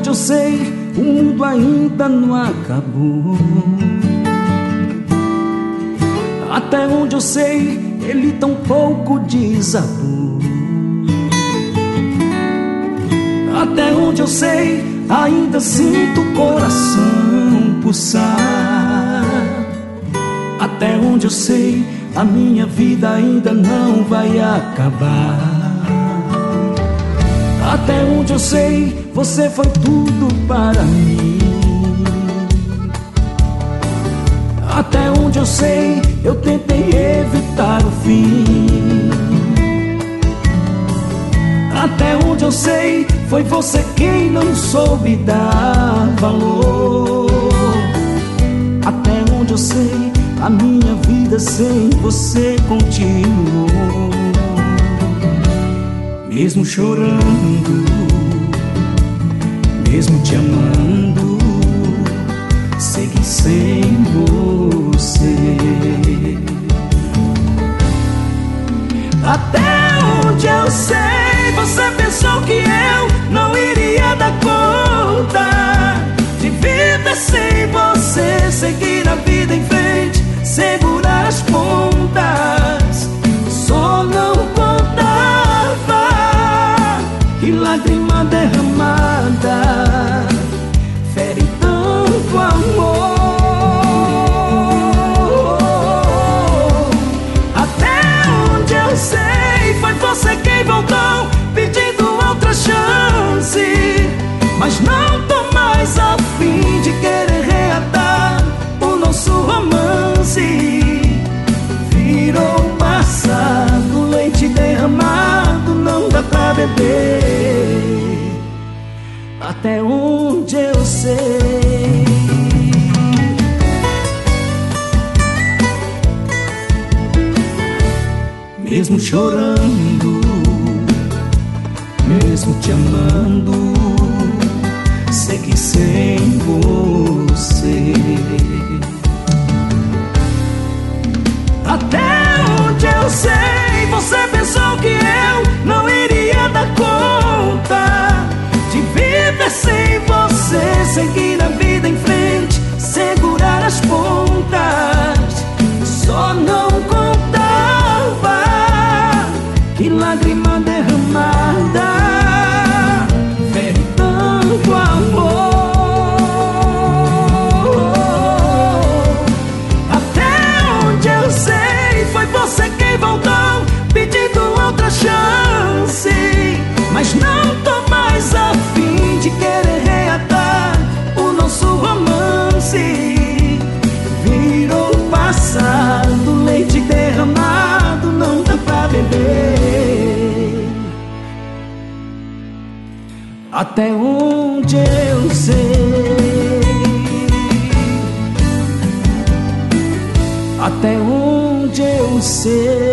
onde eu sei, o mundo ainda não acabou. Até onde eu sei, ele tão pouco desabou. Até onde eu sei, ainda sinto o coração pulsar. Até onde eu sei, a minha vida ainda não vai acabar. Até onde eu sei, você foi tudo para mim. Até onde eu sei, eu tentei evitar o fim. Até onde eu sei, foi você quem não soube dar valor. Até onde eu sei, a minha vida sem você continuou. Mesmo chorando, mesmo te amando, segui sem você. Até onde eu sei, você pensou que eu não iria dar conta de viver sem você, seguir a vida em frente, segurar as pontas. Só não contava que lágrima derramada fere tanto amor. Até onde eu sei, foi você quem voltou pedindo outra chance, mas não tô mais a fim de querer reatar o nosso romance. Virou passado, leite derramado, não dá pra beber. Até onde eu sei. Mesmo chorando, mesmo te amando, segui sem você. Até onde eu sei, você pensou que eu não iria dar conta de viver sem você, seguir a vida em frente, segurar as pontas. Só não contava que lágrima derramada fere tanto amor. Até onde eu sei, foi você quem voltou pedindo outra chance, mas não tô mais a fim de querer reatar o nosso romance. Virou passado, leite derramado, não dá pra beber. Até onde eu sei, até onde eu sei.